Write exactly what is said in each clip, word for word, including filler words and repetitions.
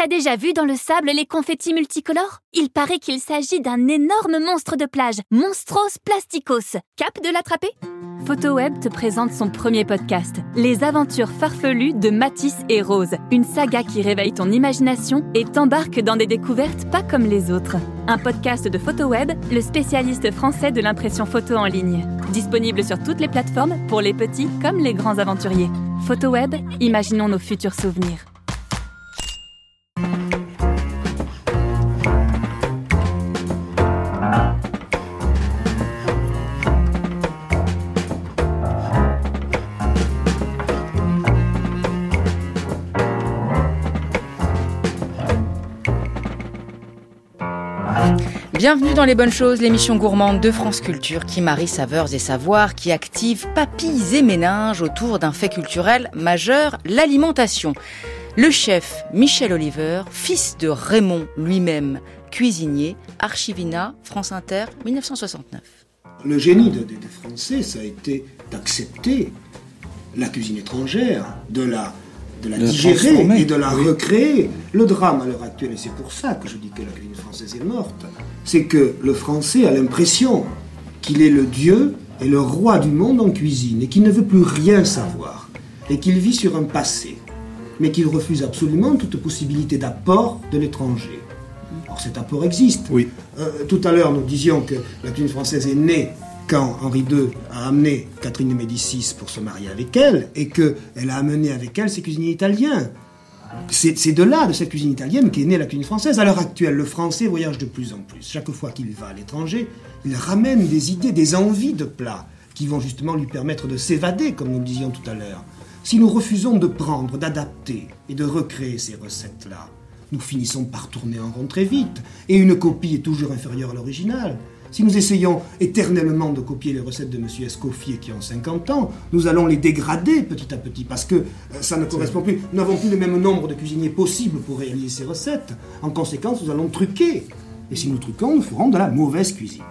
T'as déjà vu dans le sable les confettis multicolores ? Il paraît qu'il s'agit d'un énorme monstre de plage, Monstros Plasticos. Cap de l'attraper ? Photoweb te présente son premier podcast, Les aventures farfelues de Mathis et Rose, une saga qui réveille ton imagination et t'embarque dans des découvertes pas comme les autres. Un podcast de Photoweb, le spécialiste français de l'impression photo en ligne. Disponible sur toutes les plateformes pour les petits comme les grands aventuriers. Photoweb, imaginons nos futurs souvenirs. Bienvenue dans Les Bonnes Choses, l'émission gourmande de France Culture qui marie saveurs et savoirs, qui active papilles et méninges autour d'un fait culturel majeur, l'alimentation. Le chef Michel Oliver, fils de Raymond lui-même, cuisinier, Archivina, France Inter, dix-neuf cent soixante-neuf. Le génie des de, de Français, ça a été d'accepter la cuisine étrangère, de la... de la de digérer et de la oui. recréer. Le drame à l'heure actuelle, et c'est pour ça que je dis que la cuisine française est morte, c'est que le Français a l'impression qu'il est le dieu et le roi du monde en cuisine et qu'il ne veut plus rien savoir et qu'il vit sur un passé, mais qu'il refuse absolument toute possibilité d'apport de l'étranger. Or cet apport existe. Oui. Euh, tout à l'heure, nous disions que la cuisine française est née quand Henri deux a amené Catherine de Médicis pour se marier avec elle, et qu'elle a amené avec elle ses cuisiniers italiens. C'est, c'est de là, de cette cuisine italienne, qu'est née la cuisine française. À l'heure actuelle, le Français voyage de plus en plus. Chaque fois qu'il va à l'étranger, il ramène des idées, des envies de plats qui vont justement lui permettre de s'évader, comme nous le disions tout à l'heure. Si nous refusons de prendre, d'adapter et de recréer ces recettes-là, nous finissons par tourner en rond très vite, et une copie est toujours inférieure à l'original. Si nous essayons éternellement de copier les recettes de M. Escoffier qui ont cinquante ans, nous allons les dégrader petit à petit parce que ça ne correspond plus. Nous n'avons plus le même nombre de cuisiniers possibles pour réaliser ces recettes. En conséquence, nous allons truquer. Et si nous truquons, nous ferons de la mauvaise cuisine.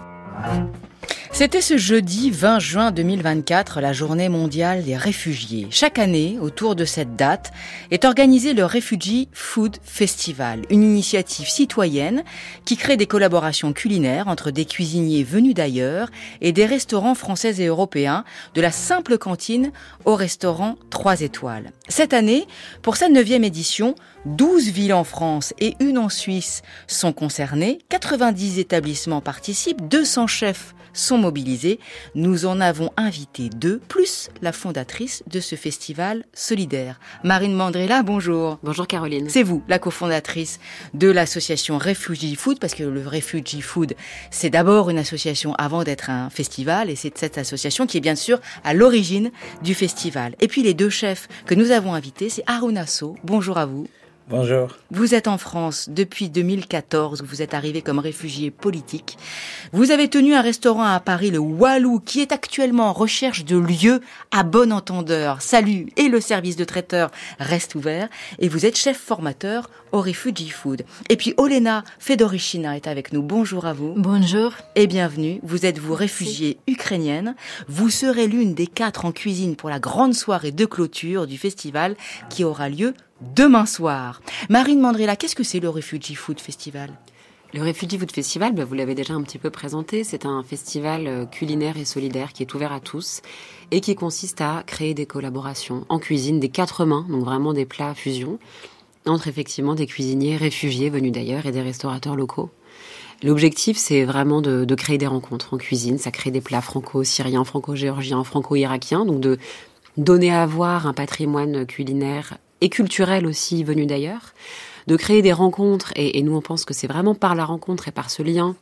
C'était ce jeudi vingt juin deux mille vingt-quatre, la journée mondiale des réfugiés. Chaque année, autour de cette date, est organisé le Refugee Food Festival, une initiative citoyenne qui crée des collaborations culinaires entre des cuisiniers venus d'ailleurs et des restaurants français et européens, de la simple cantine au restaurant trois étoiles. Cette année, pour sa neuvième édition, douze villes en France et une en Suisse sont concernées, quatre-vingt-dix établissements participent, deux cents chefs sont mobilisés. Nous en avons invité deux, plus la fondatrice de ce festival solidaire. Marine Mandrella, bonjour. Bonjour Caroline. C'est vous, la cofondatrice de l'association Refugee Food, parce que le Refugee Food, c'est d'abord une association avant d'être un festival, et c'est cette association qui est bien sûr à l'origine du festival. Et puis les deux chefs que nous avons invités, c'est Harouna Sow. Bonjour à vous. Bonjour. Vous êtes en France depuis deux mille quatorze, vous êtes arrivé comme réfugié politique. Vous avez tenu un restaurant à Paris, le Walou, qui est actuellement en recherche de lieux à bon entendeur. Salut, et le service de traiteur reste ouvert. Et vous êtes chef formateur au Refugee Food. Et puis Olena Fedorichina est avec nous. Bonjour à vous. Bonjour. Et bienvenue. Vous êtes vous réfugiée ukrainienne. Vous serez l'une des quatre en cuisine pour la grande soirée de clôture du festival qui aura lieu demain soir. Marine Mandrella, qu'est-ce que c'est le Refugee Food Festival ? Le Refugee Food Festival, bah, vous l'avez déjà un petit peu présenté, c'est un festival culinaire et solidaire qui est ouvert à tous et qui consiste à créer des collaborations en cuisine des quatre mains, donc vraiment des plats fusion, entre effectivement des cuisiniers réfugiés venus d'ailleurs et des restaurateurs locaux. L'objectif, c'est vraiment de, de créer des rencontres en cuisine. Ça crée des plats franco-syriens, franco-géorgiens, franco-irakiens, donc de donner à voir un patrimoine culinaire et culturel aussi venu d'ailleurs, de créer des rencontres, et, et nous on pense que c'est vraiment par la rencontre et par ce lien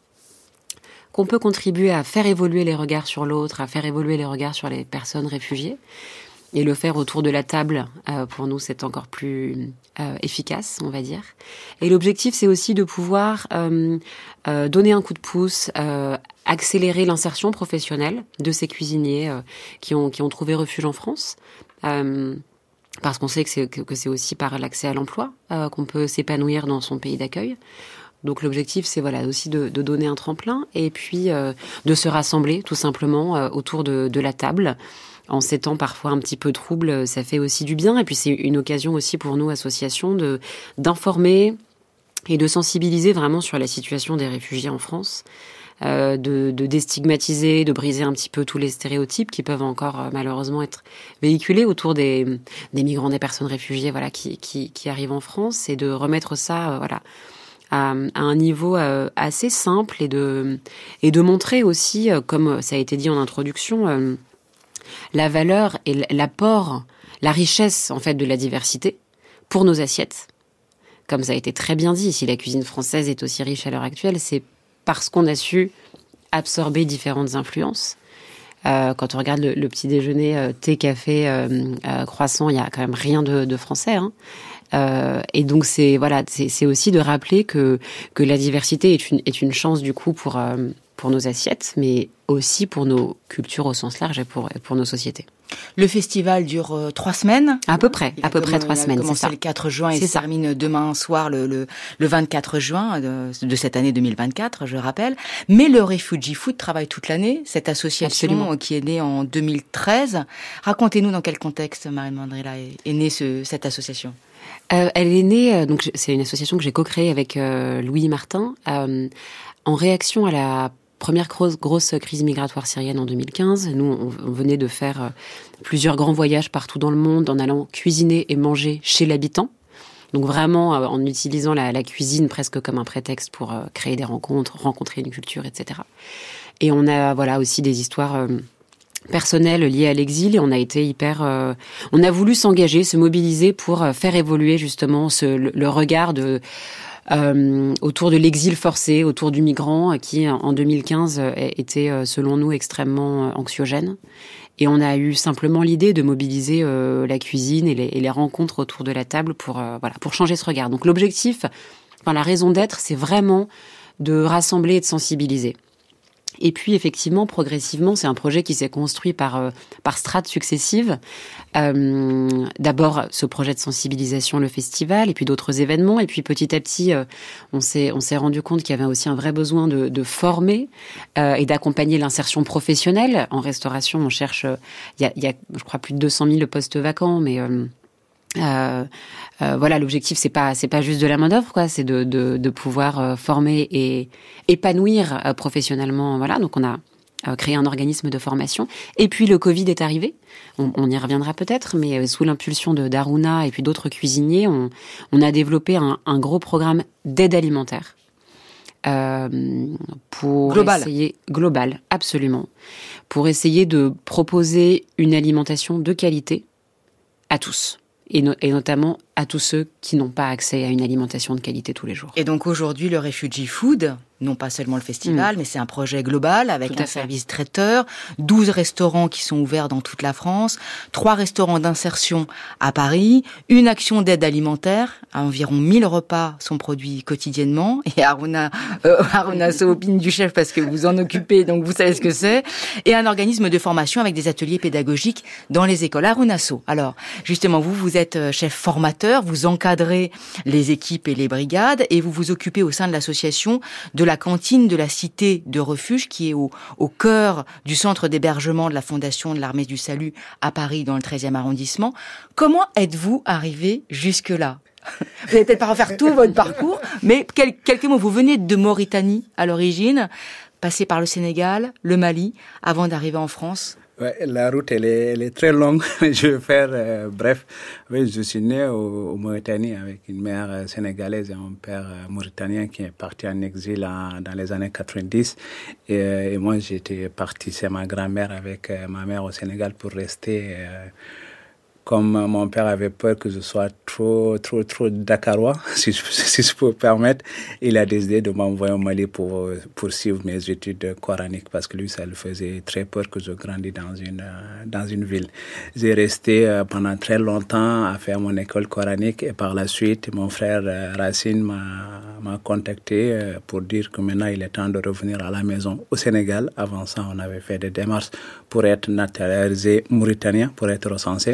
qu'on peut contribuer à faire évoluer les regards sur l'autre, à faire évoluer les regards sur les personnes réfugiées, et le faire autour de la table, euh, pour nous c'est encore plus euh, efficace, on va dire. Et l'objectif c'est aussi de pouvoir euh, euh, donner un coup de pouce, euh, accélérer l'insertion professionnelle de ces cuisiniers euh, qui ont, qui ont trouvé refuge en France, euh, parce qu'on sait que c'est, que c'est aussi par l'accès à l'emploi euh, qu'on peut s'épanouir dans son pays d'accueil. Donc l'objectif, c'est voilà aussi de, de donner un tremplin et puis euh, de se rassembler tout simplement euh, autour de, de la table en ces temps parfois un petit peu troubles, ça fait aussi du bien. Et puis c'est une occasion aussi pour nous, associations, de, d'informer et de sensibiliser vraiment sur la situation des réfugiés en France, euh, de, de déstigmatiser, de briser un petit peu tous les stéréotypes qui peuvent encore euh, malheureusement être véhiculés autour des, des migrants, des personnes réfugiées, voilà, qui, qui, qui arrivent en France, et de remettre ça, euh, voilà, à, à un niveau euh, assez simple, et de, et de montrer aussi, euh, comme ça a été dit en introduction, euh, la valeur et l'apport, la richesse en fait de la diversité pour nos assiettes. Comme ça a été très bien dit, si la cuisine française est aussi riche à l'heure actuelle, c'est parce qu'on a su absorber différentes influences. Euh, quand on regarde le, le petit déjeuner, euh, thé, café, euh, euh, croissant, il y a quand même rien de, de français, hein. Euh, et donc c'est voilà, c'est, c'est aussi de rappeler que que la diversité est une est une chance du coup pour euh, pour nos assiettes, mais aussi pour nos cultures au sens large et pour pour nos sociétés. Le festival dure euh, trois semaines. À peu près, il à peu près trois semaines. Il a commencé le quatre juin et se termine demain soir, le, le, le vingt-quatre juin de, de cette année deux mille vingt-quatre, je rappelle. Mais le Refugee Food travaille toute l'année, cette association Absolument. Qui est née en deux mille treize. Racontez-nous dans quel contexte, Marine Mandrilla, est, est née ce, cette association. Euh, elle est née, euh, donc c'est une association que j'ai co-créée avec euh, Louis Martin, euh, en réaction à la première grosse, grosse crise migratoire syrienne en deux mille quinze. Nous, on, on venait de faire euh, plusieurs grands voyages partout dans le monde en allant cuisiner et manger chez l'habitant. Donc vraiment euh, en utilisant la, la cuisine presque comme un prétexte pour euh, créer des rencontres, rencontrer une culture, et cetera. Et on a voilà aussi des histoires euh, personnelles liées à l'exil, et on a été hyper... Euh, on a voulu s'engager, se mobiliser pour euh, faire évoluer justement ce, le, le regard de... Euh, autour de l'exil forcé, autour du migrant qui, en deux mille quinze, était, selon nous, extrêmement anxiogène. Et on a eu simplement l'idée de mobiliser euh, la cuisine et les, et les rencontres autour de la table pour, euh, voilà, pour changer ce regard. Donc l'objectif, enfin, la raison d'être, c'est vraiment de rassembler et de sensibiliser. Et puis, effectivement, progressivement, c'est un projet qui s'est construit par, euh, par strates successives. Euh, d'abord, ce projet de sensibilisation, le festival, et puis d'autres événements. Et puis, petit à petit, euh, on s'est, on s'est rendu compte qu'il y avait aussi un vrai besoin de, de former euh, et d'accompagner l'insertion professionnelle. En restauration, on cherche... Il euh, y, a, y a, je crois, plus de deux cent mille postes vacants, mais... Euh, Euh, euh, voilà, l'objectif c'est pas c'est pas juste de la main d'œuvre, quoi, c'est de de, de pouvoir euh, former et épanouir euh, professionnellement. Voilà, donc on a euh, créé un organisme de formation. Et puis le Covid est arrivé. On, on y reviendra peut-être, mais euh, sous l'impulsion de d'Aruna et puis d'autres cuisiniers, on on a développé un, un gros programme d'aide alimentaire. Euh, pour global. essayer global, absolument, pour essayer de proposer une alimentation de qualité à tous. Et, no- et notamment à tous ceux qui n'ont pas accès à une alimentation de qualité tous les jours. Et donc aujourd'hui, le Refugee Food, non pas seulement le festival, mmh. mais c'est un projet global avec Tout un service traiteur, douze restaurants qui sont ouverts dans toute la France, trois restaurants d'insertion à Paris, une action d'aide alimentaire, à environ mille repas sont produits quotidiennement, et Aruna, euh, Aruna Soopine du chef parce que vous en occupez, donc vous savez ce que c'est, et un organisme de formation avec des ateliers pédagogiques dans les écoles. Aruna So, alors justement, vous, vous êtes chef formateur, vous encadrez les équipes et les brigades, et vous vous occupez au sein de l'association de la cantine de la cité de refuge qui est au, au cœur du centre d'hébergement de la Fondation de l'Armée du Salut à Paris dans le treizième arrondissement. Comment êtes-vous arrivé jusque-là ? Vous n'allez peut-être pas refaire tout votre parcours, mais quel, quelques mots. Vous venez de Mauritanie à l'origine, passé par le Sénégal, le Mali, avant d'arriver en France. Ouais, la route, elle est, elle est très longue. Je vais faire euh, bref. Oui, je suis né au, au Mauritanie avec une mère sénégalaise et un père mauritanien qui est parti en exil en, dans les années quatre-vingt-dix. Et, et moi, j'étais parti, c'est ma grand-mère avec euh, ma mère au Sénégal pour rester... Euh, Comme mon père avait peur que je sois trop, trop, trop dakarois, si je, si je peux me permettre, il a décidé de m'envoyer au Mali pour poursuivre mes études coraniques parce que lui, ça lui faisait très peur que je grandisse dans une, dans une ville. J'ai resté pendant très longtemps à faire mon école coranique et par la suite, mon frère Racine m'a, m'a contacté pour dire que maintenant, il est temps de revenir à la maison au Sénégal. Avant ça, on avait fait des démarches pour être naturalisé mauritanien, pour être recensé. Malheureusement,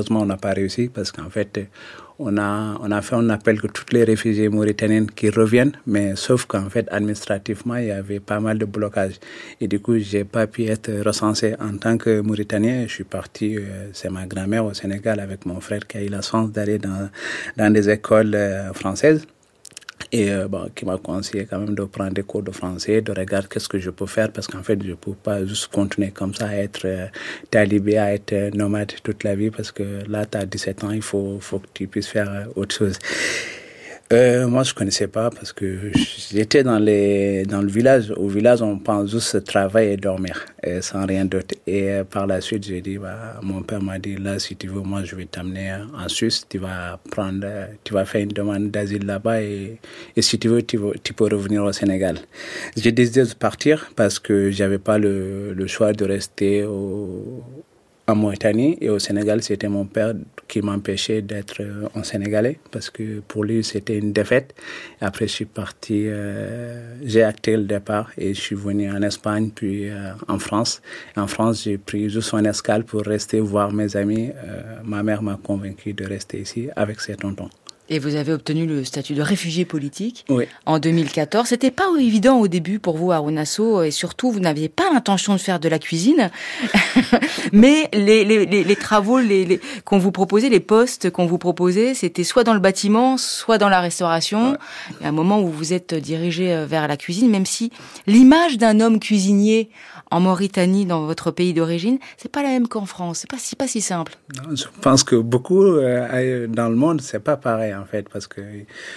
malheureusement, on n'a pas réussi parce qu'en fait, on a, on a fait un appel que tous les réfugiés mauritaniens qui reviennent, mais sauf qu'en fait, administrativement, il y avait pas mal de blocages. Et du coup, j'ai pas pu être recensé en tant que Mauritanien. Je suis parti, euh, c'est ma grand-mère au Sénégal avec mon frère qui a eu la chance d'aller dans, dans des écoles euh, françaises. Et euh, bon, qui m'a conseillé quand même de prendre des cours de français, de regarder qu'est-ce que je peux faire, parce qu'en fait, je ne peux pas juste continuer comme ça à être euh, talibé, à être euh, nomade toute la vie, parce que là, tu as dix-sept ans, il faut, faut que tu puisses faire euh, autre chose. Euh, moi, je connaissais pas parce que j'étais dans les dans le village. Au village, on pense juste travailler et dormir, et sans rien d'autre. Et euh, par la suite, j'ai dit, bah, mon père m'a dit, là, si tu veux, moi, je vais t'amener en Suisse. Tu vas prendre, tu vas faire une demande d'asile là-bas et, et si tu veux, tu, veux, tu peux revenir au Sénégal. J'ai décidé de partir parce que j'avais pas le, le choix de rester au en Mauritanie et au Sénégal, c'était mon père qui m'empêchait d'être en Sénégalais parce que pour lui, c'était une défaite. Après, je suis parti, euh, j'ai acté le départ et je suis venu en Espagne, puis euh, en France. En France, j'ai pris juste une escale pour rester voir mes amis. Euh, ma mère m'a convaincu de rester ici avec ses tontons. Et vous avez obtenu le statut de réfugié politique oui. en deux mille quatorze. C'était pas évident au début pour vous, Harouna Sow, et surtout, vous n'aviez pas l'intention de faire de la cuisine. Mais les, les, les, les travaux les, les, qu'on vous proposait, les postes qu'on vous proposait, c'était soit dans le bâtiment, soit dans la restauration. Ouais. Il y a un moment où vous vous êtes dirigé vers la cuisine, même si l'image d'un homme cuisinier en Mauritanie, dans votre pays d'origine, c'est pas la même qu'en France. C'est pas si, pas si simple. Non, je pense que beaucoup euh, dans le monde, c'est pas pareil, en fait, parce que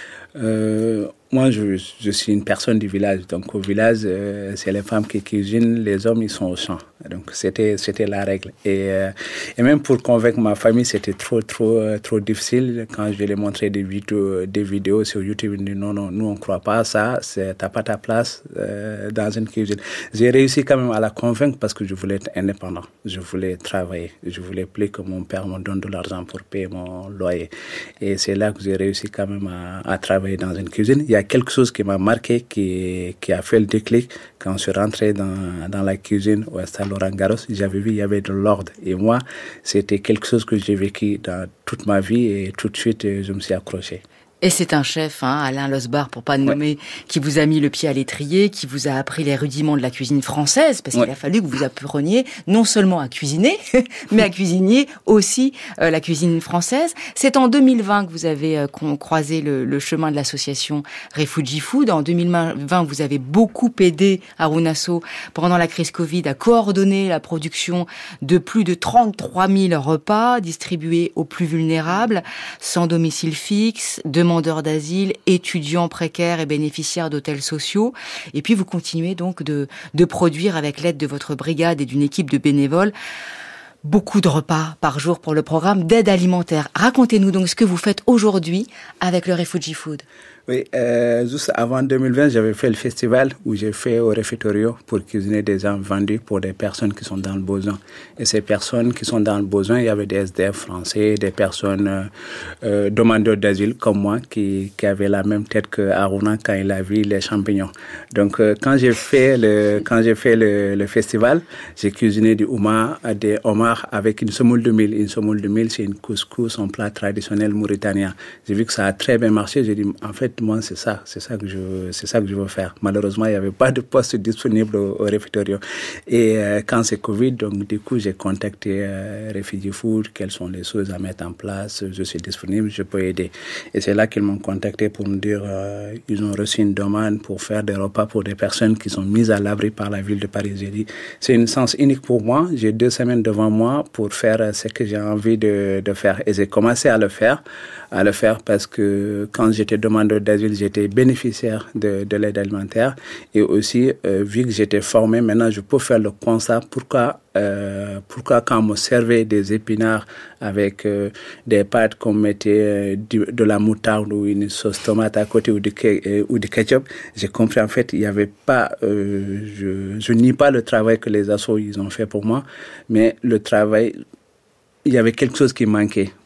euh, moi, je, je suis une personne du village. Donc, au village, euh, c'est les femmes qui cuisinent, les hommes, ils sont au champ. Donc, c'était, c'était la règle. Et, euh, et même pour convaincre ma famille, c'était trop, trop, trop difficile. Quand je leur montrais des vidéos, des vidéos sur YouTube, ils disaient non, non, nous, on ne croit pas à ça. C'est, t'as pas ta place euh, dans une cuisine. J'ai réussi quand même à la convaincre parce que je voulais être indépendant. Je voulais travailler. Je voulais plus que mon père me donne de l'argent pour payer mon loyer. Et c'est là que j'ai réussi quand même à, à travailler dans une cuisine. Il y a quelque chose qui m'a marqué, qui, qui a fait le déclic. Quand je suis rentré dans, dans la cuisine au stade Laurent Garros, j'avais vu il y avait de l'ordre. Et moi, c'était quelque chose que j'ai vécu dans toute ma vie et tout de suite, je me suis accroché. Et c'est un chef, hein, Alain Losbar, pour pas nommer, ouais. qui vous a mis le pied à l'étrier, qui vous a appris les rudiments de la cuisine française, parce ouais. qu'il a fallu que vous appreniez non seulement à cuisiner, mais à cuisiner aussi euh, la cuisine française. C'est en deux mille vingt que vous avez euh, croisé le, le chemin de l'association Refugee Food. En deux mille vingt, vous avez beaucoup aidé Harouna Sow pendant la crise Covid à coordonner la production de plus de trente-trois mille repas distribués aux plus vulnérables, sans domicile fixe, demandeurs d'asile, étudiants précaires et bénéficiaires d'hôtels sociaux. Et puis vous continuez donc de, de produire avec l'aide de votre brigade et d'une équipe de bénévoles beaucoup de repas par jour pour le programme d'aide alimentaire. Racontez-nous donc ce que vous faites aujourd'hui avec le Refugee Food. Oui, euh, juste avant deux mille vingt, j'avais fait le festival où j'ai fait au Refectorio pour cuisiner des âmes vendues pour des personnes qui sont dans le besoin. Et ces personnes qui sont dans le besoin, il y avait des S D F français, des personnes euh, euh, demandeurs d'asile comme moi qui, qui avaient la même tête que Harouna quand il a vu les champignons. Donc euh, quand j'ai fait le quand j'ai fait le, le festival, j'ai cuisiné du homard, des homards avec une semoule de mil. Une semoule de mil, c'est une couscous, un plat traditionnel mauritanien. J'ai vu que ça a très bien marché. J'ai dit en fait moi, c'est ça, c'est ça que je, c'est ça que je veux faire. Malheureusement, il n'y avait pas de poste disponible au, au Refectorio. Et euh, quand c'est Covid, donc du coup, j'ai contacté euh, Refugee Food, quelles sont les choses à mettre en place, je suis disponible, je peux aider. Et c'est là qu'ils m'ont contacté pour me dire, euh, ils ont reçu une demande pour faire des repas pour des personnes qui sont mises à l'abri par la ville de Paris. J'ai dit, c'est une chance unique pour moi. J'ai deux semaines devant moi pour faire ce que j'ai envie de, de faire. Et j'ai commencé à le faire, à le faire parce que quand j'étais demandeur d'asile, j'étais bénéficiaire de, de l'aide alimentaire et aussi, euh, vu que j'étais formé, maintenant je peux faire le constat pourquoi, euh, pourquoi quand on me servait des épinards avec euh, des pâtes qu'on mettait euh, de, de la moutarde ou une sauce tomate à côté ou du, euh, ou du ketchup, j'ai compris en fait, il n'y avait pas, euh, je, je nie pas le travail que les assos ils ont fait pour moi, mais le travail, il y avait quelque chose qui manquait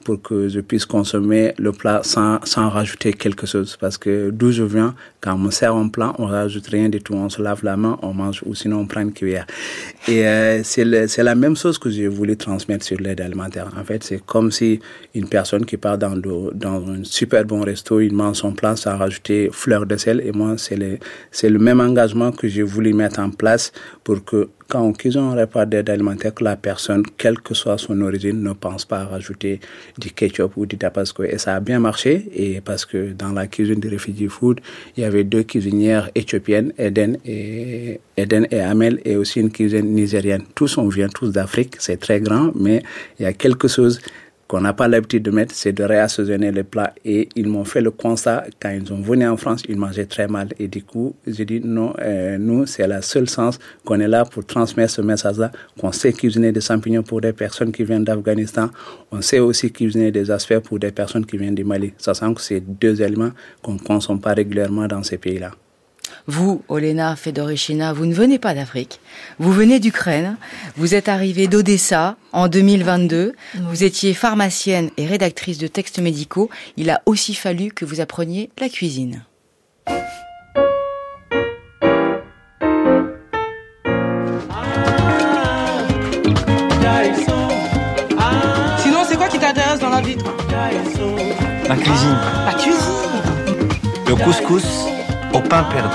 pour que je puisse consommer le plat sans, sans rajouter quelque chose. Parce que d'où je viens, quand on me sert un plat, on rajoute rien du tout. On se lave la main, on mange ou sinon on prend une cuillère. Et euh, c'est, le, c'est la même chose que j'ai voulu transmettre sur l'aide alimentaire. En fait, c'est comme si une personne qui part dans, le, dans un super bon resto, il mange son plat sans rajouter fleur de sel. Et moi, c'est le, c'est le même engagement que j'ai voulu mettre en place pour que quand on cuisine un repas d'aide alimentaire, que la personne, quelle que soit son origine, ne pense pas à rajouter du ketchup ou du tabasco. Et ça a bien marché, et parce que dans la cuisine de Refugee Food, il y avait deux cuisinières éthiopiennes, Eden et, Eden et Amel, et aussi une cuisine nigérienne. Tous, on vient tous d'Afrique, c'est très grand, mais il y a quelque chose qu'on n'a pas l'habitude de mettre, c'est de réassaisonner les plats. Et ils m'ont fait le constat, quand ils ont venu en France, ils mangeaient très mal. Et du coup, j'ai dit, non, euh, nous, c'est la seule sens qu'on est là pour transmettre ce message-là, qu'on sait cuisiner des champignons pour des personnes qui viennent d'Afghanistan. On sait aussi cuisiner des asperges pour des personnes qui viennent du Mali. Sachant que c'est deux aliments qu'on ne consomme pas régulièrement dans ces pays-là. Vous, Olena Fedorishina, vous ne venez pas d'Afrique, vous venez d'Ukraine, vous êtes arrivée d'Odessa en deux mille vingt-deux, vous étiez pharmacienne et rédactrice de textes médicaux, il a aussi fallu que vous appreniez la cuisine. Sinon, c'est quoi qui t'intéresse dans la vie, toi ? La cuisine. La cuisine. Le couscous au pain perdu.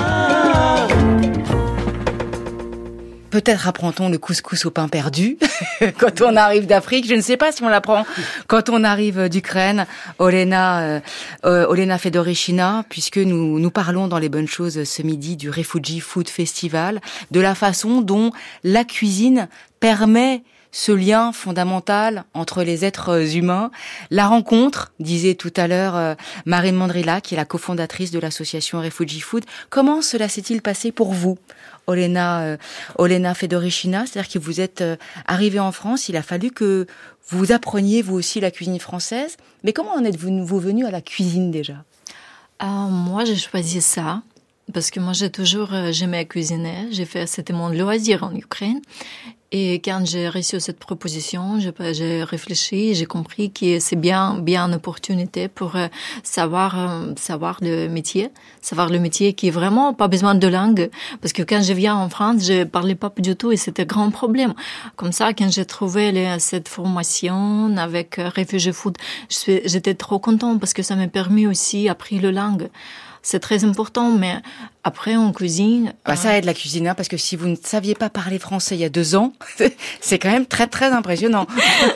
Peut-être apprend-on le couscous au pain perdu quand on arrive d'Afrique. Je ne sais pas si on l'apprend quand on arrive d'Ukraine. Olena, euh, euh, Olena Fedorishina, puisque nous, nous parlons dans Les Bonnes Choses ce midi du Refugee Food Festival, de la façon dont la cuisine permet ce lien fondamental entre les êtres humains. La rencontre, disait tout à l'heure euh, Marine Mandrila, qui est la cofondatrice de l'association Refugee Food. Comment cela s'est-il passé pour vous, Olena, euh, Olena Fedorishina? C'est-à-dire que vous êtes euh, arrivée en France, il a fallu que vous appreniez vous aussi la cuisine française. Mais comment en êtes-vous vous venue à la cuisine déjà? euh, Moi, j'ai choisi ça. Parce que moi, j'ai toujours, euh, j'aimais cuisiner. J'ai fait, c'était mon loisir en Ukraine. Et quand j'ai reçu cette proposition, j'ai, j'ai réfléchi, j'ai compris que c'est bien, bien une opportunité pour euh, savoir, euh, savoir le métier, savoir le métier qui est vraiment pas besoin de langue. Parce que quand je viens en France, je parlais pas du tout et c'était un grand problème. Comme ça, quand j'ai trouvé les, cette formation avec euh, Refugee Food, je suis, j'étais trop contente parce que ça m'a permis aussi d'apprendre la langue. C'est très important, mais après, en cuisine... Bah, ça aide la cuisine, hein, parce que si vous ne saviez pas parler français il y a deux ans, c'est quand même très, très impressionnant.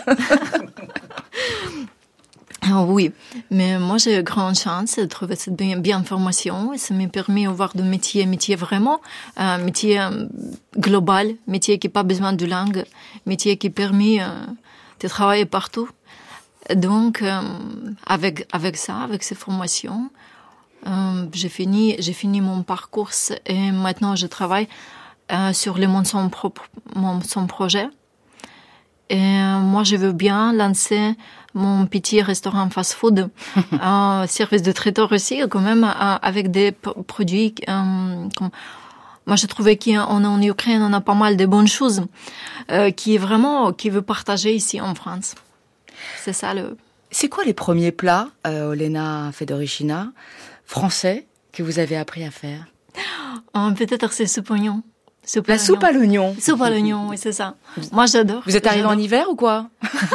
Oh, oui, mais moi, j'ai eu grande chance de trouver cette bien, bien formation et ça m'a permis de voir de métier, métier vraiment, euh, métier euh, global, métier qui n'a pas besoin de langue, métier qui permet euh, de travailler partout. Donc, euh, avec, avec ça, avec ces formations... Euh, j'ai fini, j'ai fini mon parcours et maintenant je travaille euh, sur le mon son propre, mon son projet. Et euh, moi, je veux bien lancer mon petit restaurant fast-food, un service de traiteur aussi, quand même, euh, avec des p- produits. Euh, comme moi, je trouvais qu'en en Ukraine, on a pas mal de bonnes choses euh, qui est vraiment, qui veut partager ici en France. C'est ça le. C'est quoi les premiers plats, euh, Olena Fedorishina, français, que vous avez appris à faire? Oh, peut-être c'est soupe oignon. Soupe La à soupe à l'oignon. Soupe à l'oignon, oui, c'est ça. Moi, j'adore. Vous êtes arrivée en hiver ou quoi?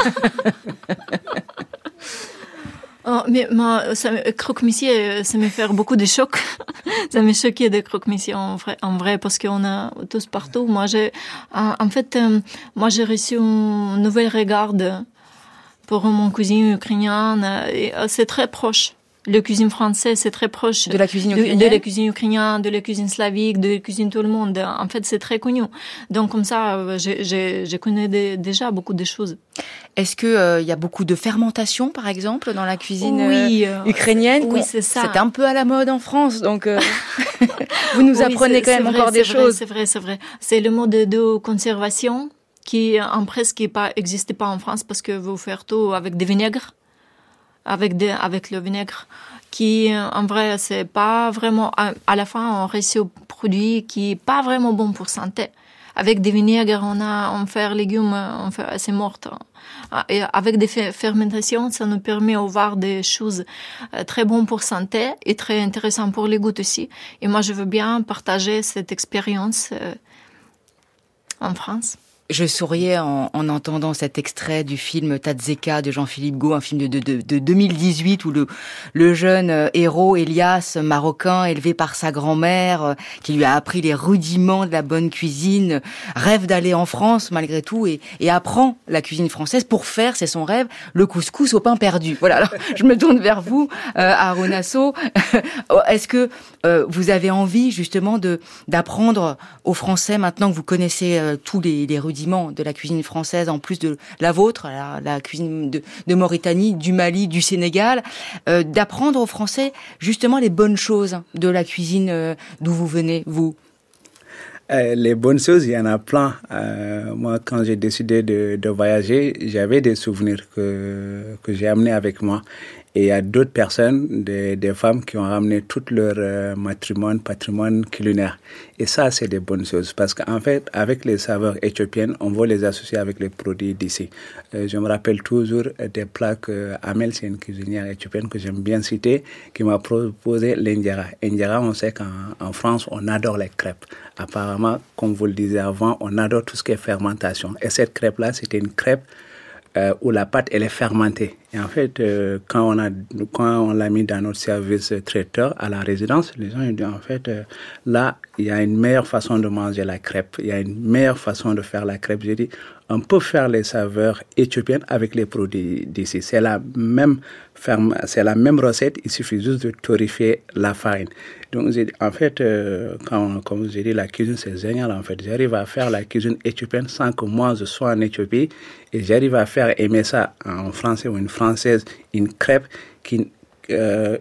Oh, mais moi, ça, croque-monsieur, ça me fait beaucoup de chocs. Ça m'a choqué de croque-monsieur en vrai, en vrai, parce qu'on a tous partout. Moi, j'ai, en fait, moi, j'ai reçu un nouvel regard pour mon cuisine ukrainienne. Et c'est très proche. La cuisine française, c'est très proche de la cuisine ukrainienne, de, de la cuisine ukrainienne, de la cuisine slavique, de la cuisine tout le monde. En fait, c'est très connu. Donc, comme ça, j'ai, j'ai, j'ai connu de, déjà beaucoup de choses. Est-ce que euh, il y a beaucoup de fermentation, par exemple, dans la cuisine oui, euh, ukrainienne? Oui, c'est ça. C'est un peu à la mode en France, donc euh, vous nous apprenez oui, quand même vrai, encore des vrai, choses. C'est vrai, c'est vrai. C'est le mode de conservation qui, en presque, qui pas existait pas en France parce que vous faites tout avec des vinaigres. Avec des, avec le vinaigre, qui, en vrai, c'est pas vraiment, à, à la fin, on réussit un produit qui est pas vraiment bon pour santé. avec des vinaigres, on a, on fait légumes, on fait assez mortes. Et avec des fermentations, ça nous permet d'avoir des choses très bonnes pour santé et très intéressantes pour les goûts aussi. Et moi, je veux bien partager cette expérience en France. Je souriais en, en entendant cet extrait du film Tatzeka de Jean-Philippe Gault, un film de, de, de, de deux mille dix-huit où le, le jeune héros Elias, marocain, élevé par sa grand-mère, euh, qui lui a appris les rudiments de la bonne cuisine, rêve d'aller en France malgré tout et, et apprend la cuisine française pour faire, c'est son rêve, le couscous au pain perdu. Voilà, alors je me tourne vers vous, euh, Harouna Sow. Est-ce que euh, vous avez envie justement de d'apprendre aux Français, maintenant que vous connaissez euh, tous les, les rudiments de la cuisine française, en plus de la vôtre, la, la cuisine de, de Mauritanie, du Mali, du Sénégal, euh, d'apprendre aux Français justement les bonnes choses de la cuisine euh, d'où vous venez, vous? Euh, les bonnes choses, il y en a plein. Euh, moi, quand j'ai décidé de, de voyager, j'avais des souvenirs que, que j'ai amenés avec moi. Et il y a d'autres personnes, des, des femmes qui ont ramené tout leur euh, matrimoine, patrimoine culinaire. Et ça, c'est des bonnes choses. Parce qu'en fait, avec les saveurs éthiopiennes, on va les associer avec les produits d'ici. Euh, je me rappelle toujours des plats que Amel, c'est une cuisinière éthiopienne que j'aime bien citer, qui m'a proposé l'injera. Injera, on sait qu'en en France, on adore les crêpes. Apparemment, comme vous le disiez avant, on adore tout ce qui est fermentation. Et cette crêpe-là, c'était une crêpe Euh, où la pâte elle est fermentée. Et en fait, euh, quand on a quand on l'a mis dans notre service traiteur à la résidence, les gens ils disent en fait euh, là il y a une meilleure façon de manger la crêpe, il y a une meilleure façon de faire la crêpe. J'ai dit on peut faire les saveurs éthiopiennes avec les produits d'ici. C'est la même ferme, c'est la même recette. Il suffit juste de torréfier la farine. Donc j'ai dit, en fait, euh, quand comme j'ai dit la cuisine c'est génial en fait. J'arrive à faire la cuisine éthiopienne sans que moi je sois en Éthiopie et j'arrive à faire aimer ça en français ou une française une crêpe qui euh,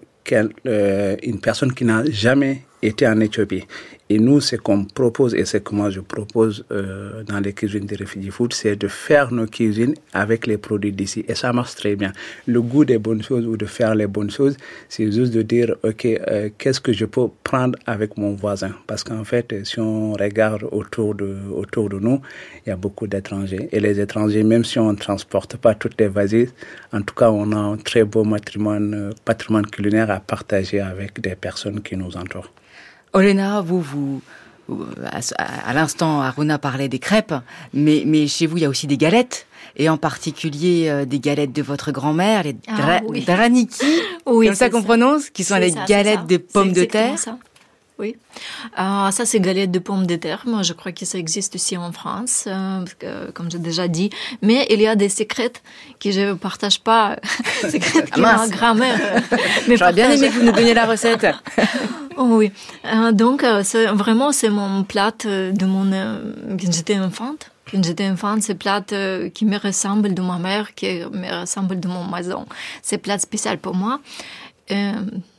euh, une personne qui n'a jamais été en Éthiopie. Et nous, ce qu'on propose, et c'est que moi je propose euh, dans les cuisines de Refugee Food, c'est de faire nos cuisines avec les produits d'ici. Et ça marche très bien. Le goût des bonnes choses ou de faire les bonnes choses, c'est juste de dire, OK, euh, qu'est-ce que je peux prendre avec mon voisin? Parce qu'en fait, si on regarde autour de, autour de nous, il y a beaucoup d'étrangers. Et les étrangers, même si on ne transporte pas toutes les valises, en tout cas, on a un très beau patrimoine, euh, patrimoine culinaire à partager avec des personnes qui nous entourent. Olena, vous, vous, à, à l'instant, Harouna parlait des crêpes, mais, mais chez vous, il y a aussi des galettes, et en particulier euh, des galettes de votre grand-mère, les ah, dra- oui. draniki, oui, comme ça qu'on ça. prononce, qui sont c'est les ça, galettes de pommes de terre. Ça. Oui. Euh, ça, c'est galettes de pommes de terre. Moi, je crois que ça existe aussi en France, euh, parce que, comme j'ai déjà dit. Mais il y a des secrets que je ne partage pas. secrets que ah, ma grand-mère. Mais j'aurais bien aimé que vous nous donniez la recette. Oh, oui. Euh, donc, euh, c'est, vraiment, c'est mon plat de mon, euh, quand j'étais enfante. Quand j'étais enfante, c'est plat euh, qui me ressemble de ma mère, qui me ressemble de mon maison. C'est plat spécial pour moi. Euh,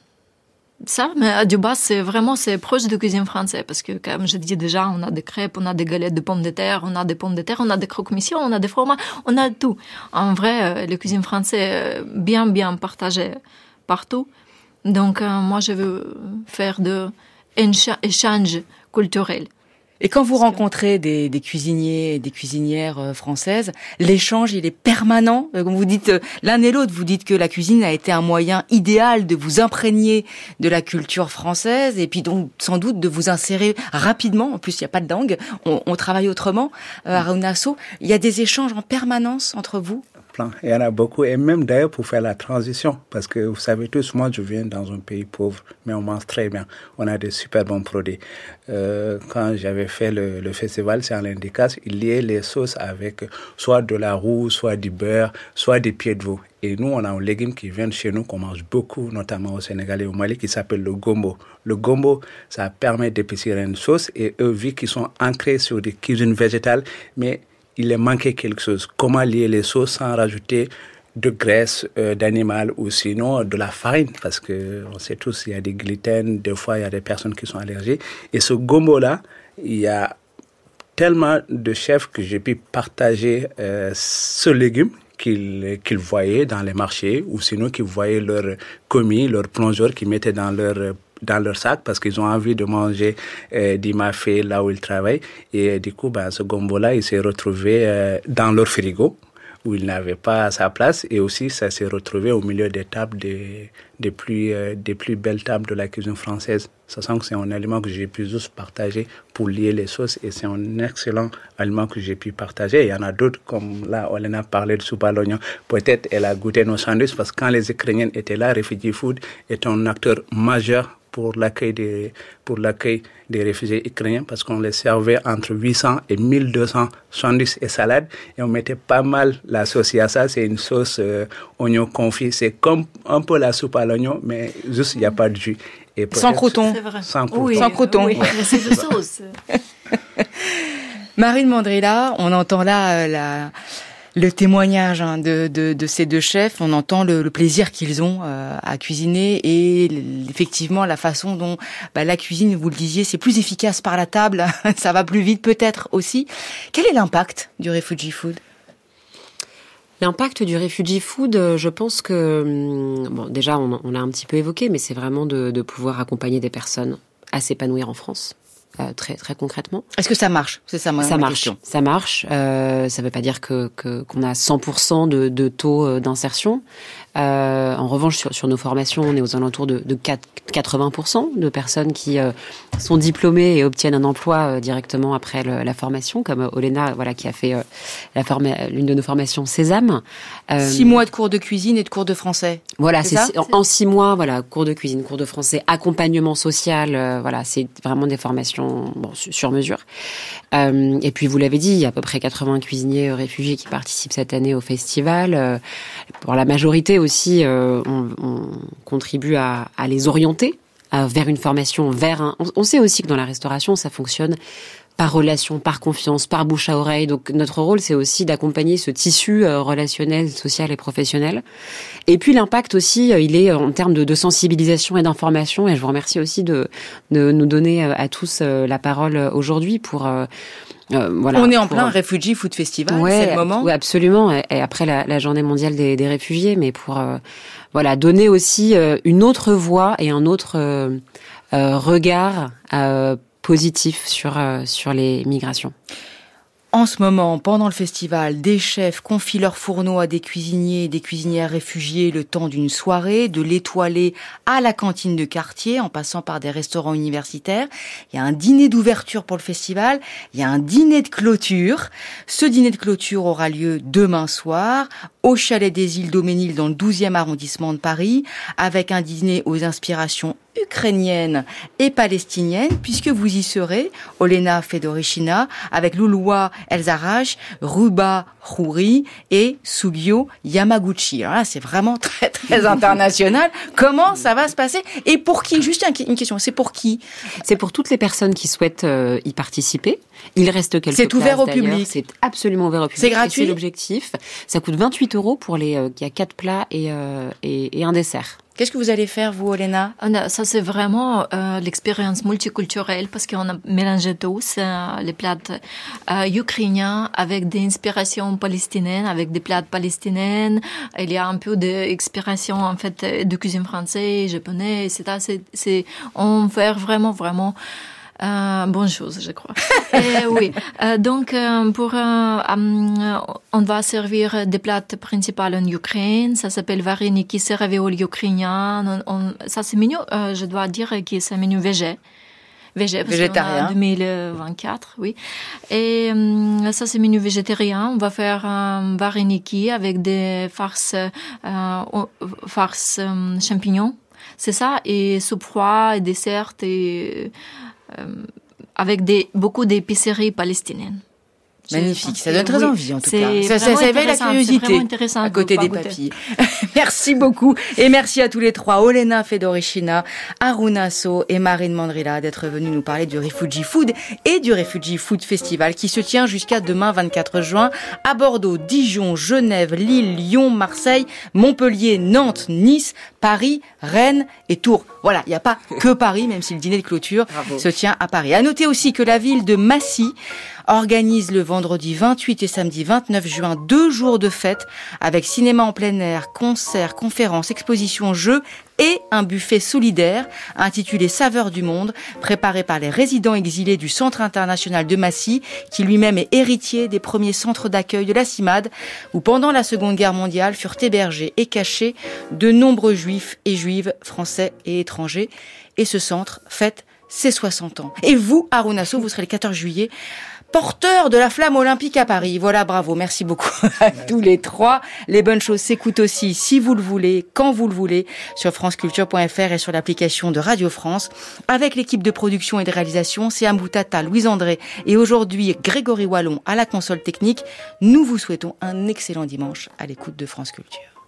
Ça, mais du bas, c'est vraiment, c'est proche de cuisine française, parce que, comme je dis déjà, on a des crêpes, on a des galettes de pommes de terre, on a des pommes de terre, on a des croque-monsieur, on a des fromages, on a tout. En vrai, euh, la cuisine française, bien, bien partagée partout. Donc, euh, moi, je veux faire de échange culturel. Et quand vous rencontrez des, des cuisiniers et des cuisinières euh, françaises, l'échange, il est permanent. Euh, Comme vous dites euh, l'un et l'autre, vous dites que la cuisine a été un moyen idéal de vous imprégner de la culture française et puis donc sans doute de vous insérer rapidement. En plus, il n'y a pas de langue, on, on travaille autrement. Euh, Harouna Sow, il y a des échanges en permanence entre vous? Plein. Il y en a beaucoup, et même d'ailleurs pour faire la transition, parce que vous savez tous, moi je viens dans un pays pauvre, mais on mange très bien, on a des super bons produits. Euh, quand j'avais fait le, le festival, c'est en Indicas, il liait les sauces avec soit de la roux, soit du beurre, soit des pieds de veau. Et nous, on a un légume qui vient de chez nous, qu'on mange beaucoup, notamment au Sénégal et au Mali, qui s'appelle le gombo. Le gombo, ça permet d'épaissir une sauce, et eux, vu qu'ils sont ancrés sur des cuisines végétales, mais il est manqué quelque chose. Comment lier les sauces sans rajouter de graisse euh, d'animal ou sinon de la farine, parce que on sait tous il y a des gluten, des fois il y a des personnes qui sont allergiques. Et ce gombo-là, il y a tellement de chefs que j'ai pu partager euh, ce légume qu'ils, qu'ils voyaient dans les marchés ou sinon qu'ils voyaient leurs commis, leurs plongeurs qu'ils mettaient dans leur dans leur sac parce qu'ils ont envie de manger euh, du mafé là où ils travaillent. Et du coup, ben, ce gombo-là, il s'est retrouvé euh, dans leur frigo où il n'avait pas sa place. Et aussi, ça s'est retrouvé au milieu des tables des, des, plus, euh, des plus belles tables de la cuisine française. Sachant que c'est un aliment que j'ai pu juste partager pour lier les sauces. Et c'est un excellent aliment que j'ai pu partager. Il y en a d'autres, comme là, Olena parlait de soupe à l'oignon. Peut-être elle a goûté nos sandwichs parce que quand les Ukrainiens étaient là, Refugee Food est un acteur majeur pour l'accueil des, pour l'accueil des réfugiés ukrainiens parce qu'on les servait entre huit cents et mille deux cents sandwichs et salades et on mettait pas mal la sauce. Il y a ça, c'est une sauce euh, oignon confit. C'est comme un peu la soupe à l'oignon, mais juste il n'y a pas de jus. Et sans croûton. Sans croûton. Oui, sans croûton. Oui, c'est de sauce. Marine Mandrila, on entend là euh, la... le témoignage hein, de, de, de ces deux chefs, on entend le, le plaisir qu'ils ont euh, à cuisiner et effectivement la façon dont bah, la cuisine, vous le disiez, c'est plus efficace par la table, ça va plus vite peut-être aussi. Quel est l'impact du Refugee Food ? L'impact du Refugee Food, je pense que, bon, déjà on, on l'a un petit peu évoqué, mais c'est vraiment de, de pouvoir accompagner des personnes à s'épanouir en France. Euh, très très concrètement. Est-ce que ça marche ? C'est ça ma, ça ma marche, question. Ça marche. Euh, ça ne veut pas dire que, que qu'on a cent pour cent de, de taux d'insertion. Euh, en revanche, sur, sur nos formations, on est aux alentours de, de quatre-vingts pour cent de personnes qui euh, sont diplômées et obtiennent un emploi euh, directement après le, la formation, comme Olena, voilà, qui a fait euh, la forma- l'une de nos formations Sésame. Euh, six mois de cours de cuisine et de cours de français. Voilà, c'est, c'est, ça en, en six mois, voilà, cours de cuisine, cours de français, accompagnement social, euh, voilà, c'est vraiment des formations bon, sur mesure. Euh, et puis, vous l'avez dit, il y a à peu près quatre-vingts cuisiniers réfugiés qui participent cette année au festival. Euh, pour la majorité aussi, euh, on, on contribue à, à les orienter à, vers une formation, vers un... On, on sait aussi que dans la restauration, ça fonctionne par relation, par confiance, par bouche à oreille. Donc notre rôle, c'est aussi d'accompagner ce tissu euh, relationnel, social et professionnel. Et puis l'impact aussi, euh, il est en termes de, de sensibilisation et d'information. Et je vous remercie aussi de, de nous donner euh, à tous euh, la parole aujourd'hui pour... Euh, Euh, voilà, on est en pour... plein Refugee Food Festival, ouais, c'est le moment. Oui, absolument. Et après la, la journée mondiale des, des réfugiés, mais pour euh, voilà donner aussi euh, une autre voix et un autre euh, euh, regard euh, positif sur euh, sur les migrations. En ce moment, pendant le festival, des chefs confient leurs fourneaux à des cuisiniers et des cuisinières réfugiés le temps d'une soirée, de l'étoilée à la cantine de quartier, en passant par des restaurants universitaires. Il y a un dîner d'ouverture pour le festival, il y a un dîner de clôture. Ce dîner de clôture aura lieu demain soir, au Chalet des Îles d'Auménil, dans le douzième arrondissement de Paris, avec un dîner aux inspirations ukrainienne et palestinienne, puisque vous y serez, Olena Fedorichina, avec Louloua Elzarach, Ruba Khouri et Sugio Yamaguchi. Alors là, c'est vraiment très, très international. Comment ça va se passer ? Et pour qui ? Juste une question, c'est pour qui ? C'est pour toutes les personnes qui souhaitent euh, y participer. Il reste quelques c'est places. C'est ouvert au d'ailleurs. public. C'est absolument ouvert au public. C'est gratuit. C'est l'objectif. Ça coûte vingt-huit euros pour les. Euh, il y a quatre plats et, euh, et, et un dessert. Qu'est-ce que vous allez faire, vous, Olena ? Ça, c'est vraiment euh, l'expérience multiculturelle parce qu'on a mélangé tous euh, les plats euh, ukrainiens avec des inspirations palestiniennes, avec des plats palestiniennes. Il y a un peu d'inspiration, en fait, de cuisine française, japonais, et cetera. C'est, c'est, on fait vraiment, vraiment... Euh, bonne chose, je crois. Et, oui. Euh, donc, euh, pour, euh, euh, on va servir des plats principaux en Ukraine. Ça s'appelle vareniki, c'est ravioli ukrainien. On, on, ça, c'est menu, euh, je dois dire que c'est un menu végé. Végé, parce végétarien. deux mille vingt-quatre, oui. Et euh, ça, c'est menu végétarien. On va faire un vareniki avec des farces, euh, farces euh, champignons. C'est ça. Et soupe froide, et dessert, et... Euh, avec des, beaucoup d'épiceries palestiniennes. Magnifique, ça donne très oui, envie en tout cas. Ça, ça, ça éveille la curiosité à côté des papilles. Merci beaucoup et merci à tous les trois, Olena Fedorichina, Aruna So et Marine Mandrila d'être venus nous parler du Refugee Food et du Refugee Food Festival qui se tient jusqu'à demain vingt-quatre juin à Bordeaux, Dijon, Genève, Lille, Lyon, Marseille, Montpellier, Nantes, Nice, Paris, Rennes et Tours. Voilà, il n'y a pas que Paris, même si le dîner de clôture Bravo. se tient à Paris. À noter aussi que la ville de Massy organise le vendredi vingt-huit et samedi vingt-neuf juin deux jours de fête avec cinéma en plein air, concerts, conférences, expositions, jeux et un buffet solidaire intitulé Saveurs du Monde, préparé par les résidents exilés du Centre international de Massy, qui lui-même est héritier des premiers centres d'accueil de la CIMAD, où pendant la Seconde Guerre mondiale furent hébergés et cachés de nombreux juifs et juives français et étrangers. Et ce centre fête ses soixante ans. Et vous, Haroun Asso, vous serez le quatorze juillet porteur de la flamme olympique à Paris. Voilà, bravo, merci beaucoup à tous les trois. Les bonnes choses s'écoutent aussi, si vous le voulez, quand vous le voulez, sur franceculture point f r et sur l'application de Radio France. Avec l'équipe de production et de réalisation, c'est Amboutata, Louise André et aujourd'hui Grégory Wallon à la console technique. Nous vous souhaitons un excellent dimanche à l'écoute de France Culture.